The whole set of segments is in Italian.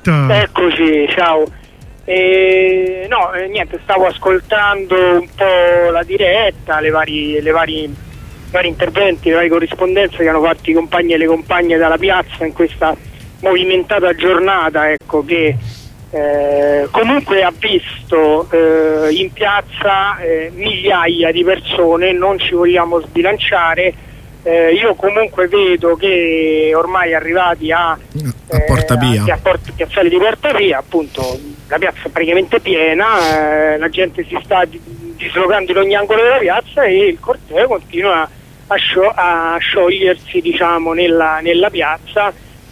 Roberto. Eccoci, ciao. Niente, stavo ascoltando un po' la diretta, i vari interventi, le varie corrispondenze che hanno fatto i compagni e le compagne dalla piazza in questa movimentata giornata, ecco, che comunque ha visto in piazza migliaia di persone. Non ci vogliamo sbilanciare. Io comunque vedo che ormai arrivati a Porta Pia, piazzale di Porta Pia, appunto la piazza è praticamente piena, la gente si sta dislocando in ogni angolo della piazza e il corteo continua a sciogliersi, diciamo, nella piazza.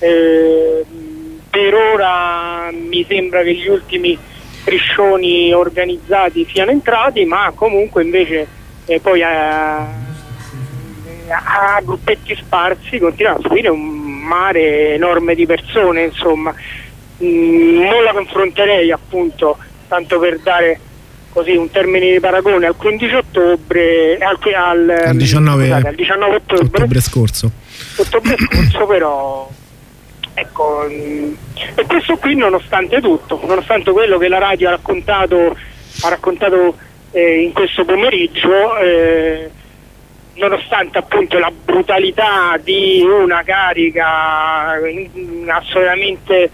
Per ora mi sembra che gli ultimi striscioni organizzati siano entrati, ma comunque invece poi a gruppetti sparsi continua a seguire un mare enorme di persone, insomma. Non la confronterei, appunto, tanto per dare così un termine di paragone, al 15 ottobre al 19 ottobre scorso, però ecco, e questo qui nonostante tutto, nonostante quello che la radio ha raccontato in questo pomeriggio, nonostante appunto la brutalità di una carica assolutamente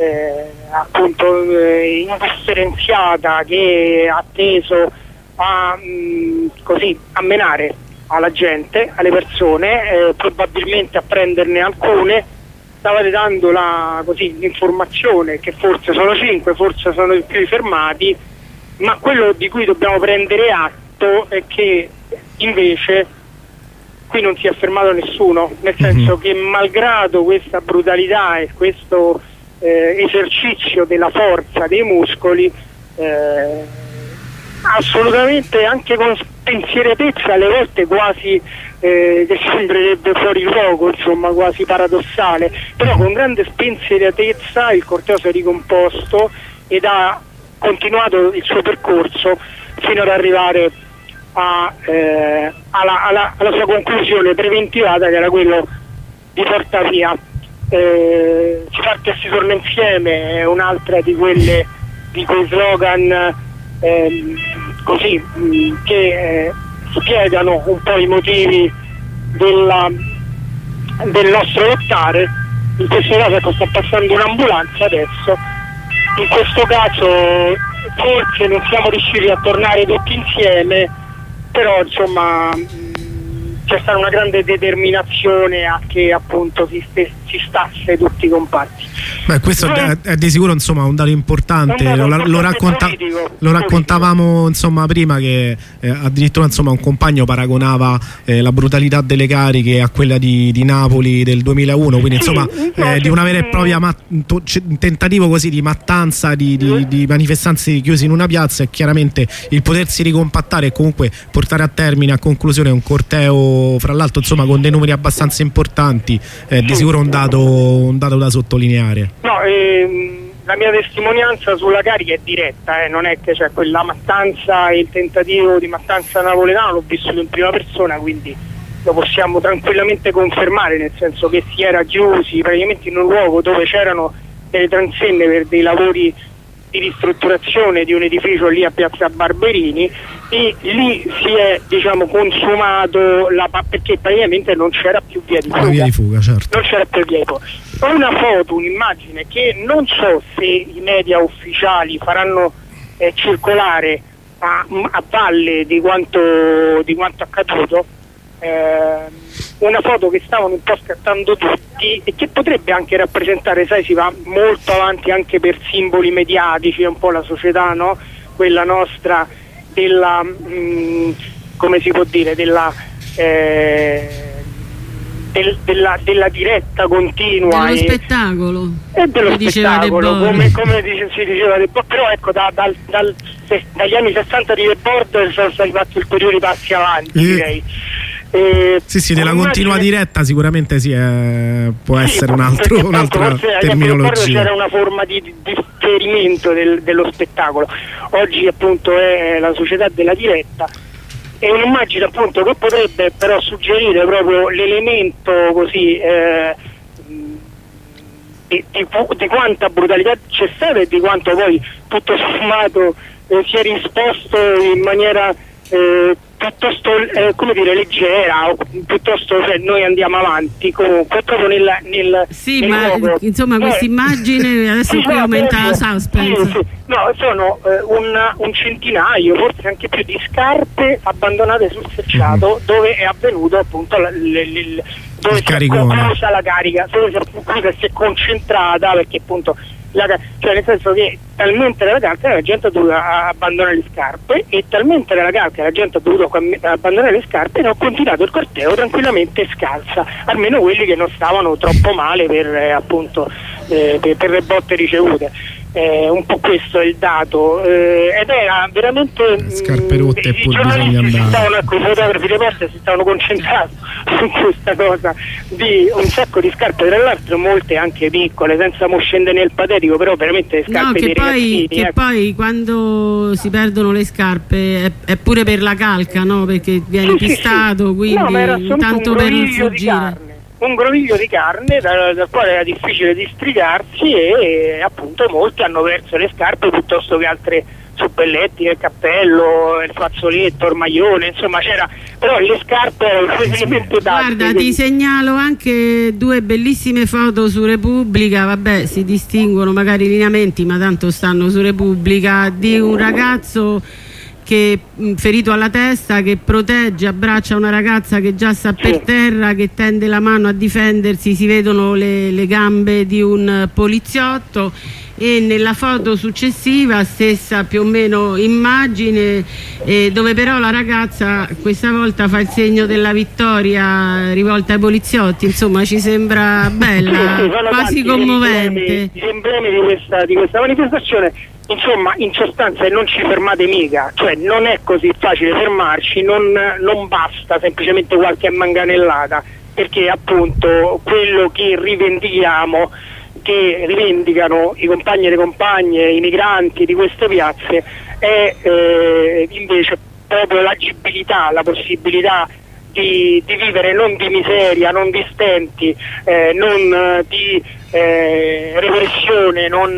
indifferenziata che ha teso a menare alla gente, alle persone, probabilmente a prenderne alcune. Stavate dando l'informazione che forse sono 5, forse sono di più i fermati, ma quello di cui dobbiamo prendere atto è che invece qui non si è fermato nessuno, nel senso che malgrado questa brutalità e questo esercizio della forza dei muscoli, assolutamente anche con spensieratezza, alle volte quasi che sembrerebbe fuori luogo, insomma quasi paradossale, però con grande spensieratezza il corteo si è ricomposto ed ha continuato il suo percorso fino ad arrivare alla sua conclusione preventivata, che era quello di Porta Pia. Si parte e si torna insieme è un'altra di quei slogan che spiegano un po' i motivi del nostro lottare. In questo caso, ecco, sta passando un'ambulanza adesso. In questo caso forse non siamo riusciti a tornare tutti insieme, però insomma c'è stata una grande determinazione a che appunto si stasse tutti compatti. Beh, questo è di sicuro, insomma, un dato importante. Lo raccontavamo, insomma, prima, che addirittura, insomma, un compagno paragonava la brutalità delle cariche a quella di Napoli del 2001, quindi insomma di una vera e propria tentativo così di mattanza di manifestanti chiusi in una piazza, e chiaramente il potersi ricompattare e comunque portare a termine, a conclusione, un corteo, fra l'altro, insomma, con dei numeri abbastanza importanti, di sicuro un dato da sottolineare. No, la mia testimonianza sulla carica è diretta, non è che c'è quella mattanza e il tentativo di mattanza napoletana, l'ho vissuto in prima persona, quindi lo possiamo tranquillamente confermare, nel senso che si era chiusi praticamente in un luogo dove c'erano delle transenne per dei lavori di ristrutturazione di un edificio lì a Piazza Barberini, e lì si è, diciamo, consumato perché praticamente non c'era più via di fuga, certo. Non c'era più via di fuga. Ho una foto, un'immagine che non so se i media ufficiali faranno circolare a valle di quanto accaduto, una foto che stavano un po' scattando tutti e che potrebbe anche rappresentare, sai, si va molto avanti anche per simboli mediatici, è un po' la società, no? Quella nostra della come si può dire, della diretta continua, dello spettacolo e dello spettacolo, come si diceva De Border. Però ecco, dagli anni 60 di De Border sono stati fatti ulteriori passi avanti, direi. Sì, della continua diretta sicuramente può essere un'altra terminologia. C'era una forma di differimento dello spettacolo. Oggi appunto è la società della diretta. È un'immagine appunto che potrebbe però suggerire proprio l'elemento così di quanta brutalità c'è stata e di quanto poi tutto sommato si è risposto in maniera piuttosto come dire leggera, o piuttosto noi andiamo avanti comunque proprio nel sì, ma luogo. Insomma questa immagine adesso qui aumenta la suspense. Sì. No, sono un centinaio, forse anche più, di scarpe abbandonate sul selciato dove è avvenuto appunto dove si è conclusa la carica, dove si è concentrata, perché appunto cioè nel senso che talmente nella calca la gente ha dovuto abbandonare le scarpe, e talmente nella calca la gente ha dovuto abbandonare le scarpe e ha continuato il corteo tranquillamente scalza, almeno quelli che non stavano troppo male per appunto per le botte ricevute. Un po' questo è il dato, ed era veramente scarpe rotte e pur bisogna andare. I fotografi delle poste si stavano concentrando su questa cosa di un sacco di scarpe, tra l'altro molte anche piccole, senza mo scendere nel patetico, però veramente le scarpe dei ragazzini. Che poi quando si perdono le scarpe è pure per la calca, no? Perché viene pistato, quindi intanto per non fuggire. Un groviglio di carne dal quale era difficile districarsi, e appunto molti hanno perso le scarpe piuttosto che altre suppelletti, il cappello, il fazzoletto, il maglione, insomma c'era, però le scarpe erano praticamente tante. Guarda, ti segnalo anche 2 bellissime foto su Repubblica, vabbè si distinguono magari i lineamenti ma tanto stanno su Repubblica, di un ragazzo che ferito alla testa, che protegge, abbraccia una ragazza che già sta per terra, che tende la mano a difendersi, si vedono le gambe di un poliziotto, e nella foto successiva stessa più o meno immagine, dove però la ragazza questa volta fa il segno della vittoria rivolta ai poliziotti, insomma ci sembra bella, quasi commovente. Gli emblemi di questa manifestazione. Insomma, in sostanza, non ci fermate mica, cioè non è così facile fermarci, non basta semplicemente qualche manganellata, perché appunto quello che rivendichiamo, che rivendicano i compagni e le compagne, i migranti di queste piazze, è invece proprio l'agibilità, la possibilità di vivere non di miseria, non di stenti, non di repressione, non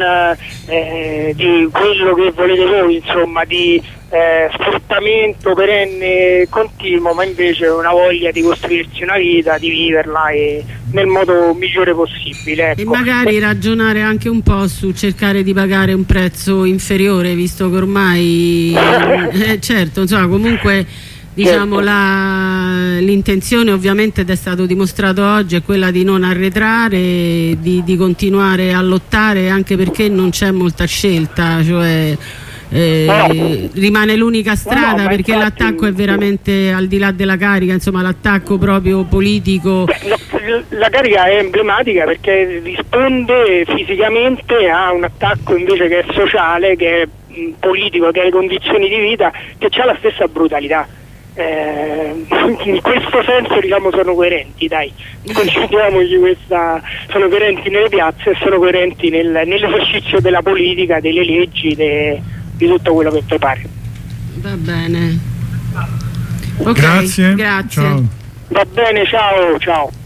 di quello che volete voi, insomma di sfruttamento perenne continuo, ma invece una voglia di costruirsi una vita, di viverla nel modo migliore possibile, ecco. E magari ragionare anche un po' su cercare di pagare un prezzo inferiore, visto che ormai certo, insomma, comunque diciamo l'intenzione ovviamente, ed è stato dimostrato oggi, è quella di non arretrare, di continuare a lottare, anche perché non c'è molta scelta, cioè rimane l'unica strada, perché l'attacco è veramente al di là della carica, insomma l'attacco proprio politico. La carica è emblematica perché risponde fisicamente a un attacco invece che è sociale, che è politico, che ha le condizioni di vita, che ha la stessa brutalità. In questo senso diciamo sono coerenti, dai, concediamogli questa, sono coerenti nelle piazze e sono coerenti nell'esercizio della politica, delle leggi, di tutto quello che prepari. Va bene, okay, grazie. Ciao. Va bene, ciao.